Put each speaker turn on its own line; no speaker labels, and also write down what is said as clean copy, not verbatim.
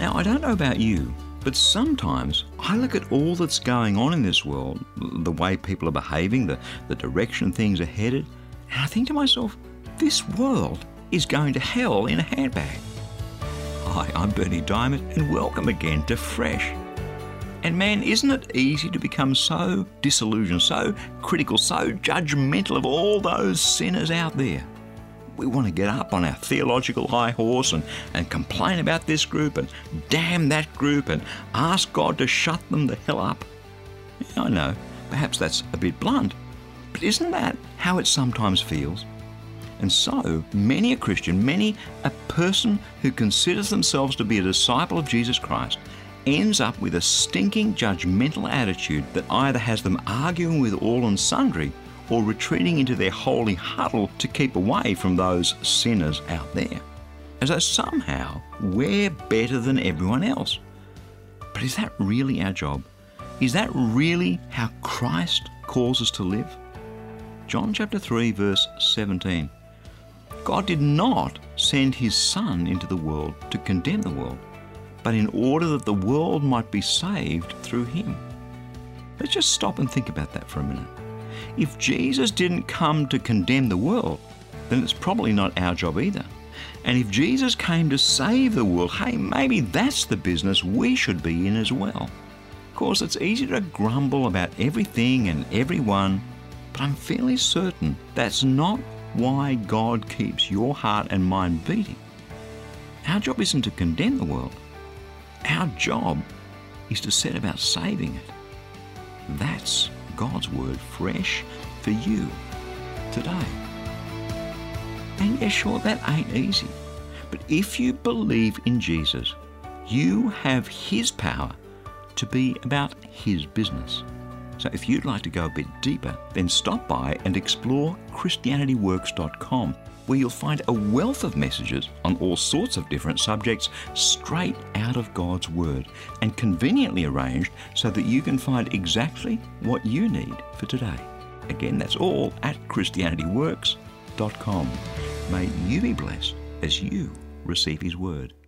Now, I don't know about you, but sometimes I look at all that's going on in this world, the way people are behaving, the direction things are headed, and I think to myself, this world is going to hell in a handbag. Hi, I'm Bernie Diamond, and welcome again to Fresh. And man, isn't it easy to become so disillusioned, so critical, so judgmental of all those sinners out there? We want to get up on our theological high horse and complain about this group and damn that group and ask God to shut them the hell up. I know, perhaps that's a bit blunt, but isn't that how it sometimes feels? And so, many a Christian, many a person who considers themselves to be a disciple of Jesus Christ ends up with a stinking judgmental attitude that either has them arguing with all and sundry or retreating into their holy huddle to keep away from those sinners out there, as though somehow we're better than everyone else. But is that really our job? Is that really how Christ calls us to live? John chapter 3 verse 17. God did not send his Son into the world to condemn the world, but in order that the world might be saved through him. Let's just stop and think about that for a minute. If Jesus didn't come to condemn the world, then it's probably not our job either. And if Jesus came to save the world, hey, maybe that's the business we should be in as well. Of course, it's easy to grumble about everything and everyone, but I'm fairly certain that's not why God keeps your heart and mind beating. Our job isn't to condemn the world. Our job is to set about saving it. That's God's word fresh for you today. And yeah, sure, that ain't easy. But if you believe in Jesus, you have his power to be about his business. So if you'd like to go a bit deeper, then stop by and explore ChristianityWorks.com, where you'll find a wealth of messages on all sorts of different subjects straight out of God's Word and conveniently arranged so that you can find exactly what you need for today. Again, that's all at ChristianityWorks.com. May you be blessed as you receive His Word.